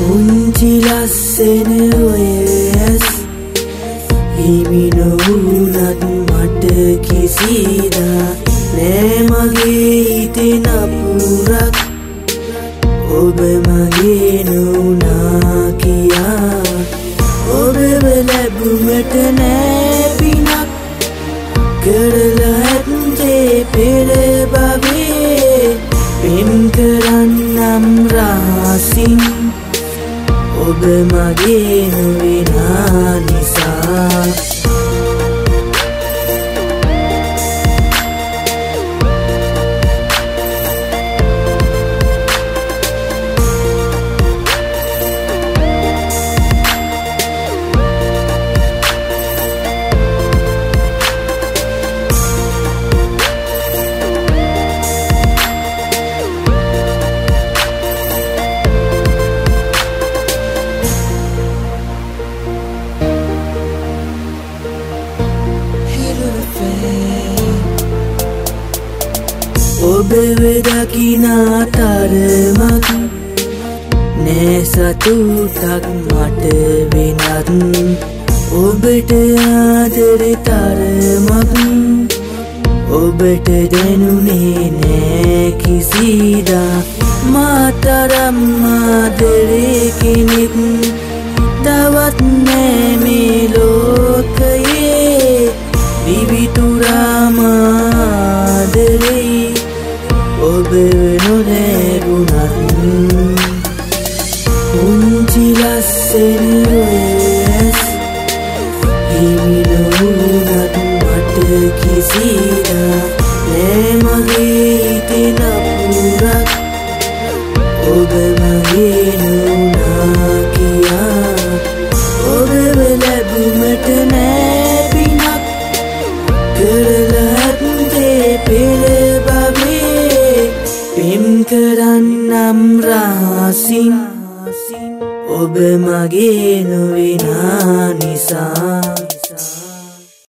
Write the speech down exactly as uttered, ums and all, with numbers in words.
පුංචි ලස්සන ඔය ඇස් හිමි නොවුනත් මට කිසිදා නෑ මගේ හිතේ නපුරක් ඔබ මගේ නොවුනා කියා ඔබව ලැබුමට නෑ පිනක් කරලා ඇත්තේ පෙර බවේ පෙම් කරන්නම් රහසින් ඔබ මගේ නොවෙනා නිසා ඔබව දකිනා තරමක් නෑ සතුටක් මට වෙනත් ඔබට ආදරේ තරමක් ඔබට දැනුනේ නෑ කිසිදා මා තරම් ආදරේ කෙනෙක් තවත් නෑ මේ ලෝකයේ විවිතුරාම ආදරේ ඔබ නොලැබුණත් පුංචි ලස්සන ඔය ඇස් හිමි නොවුනත් මට කිසිදා නෑ මගේ හිතේ නපුරක් ඔබ මගේ නොවුනා කියා ඔබව ලැබුමට නෑ පිනක් කරලා ඇත්තේ පෙර පෙම් කරන්නම් රහසින් ඔබ මගේ නොවෙනා නිසා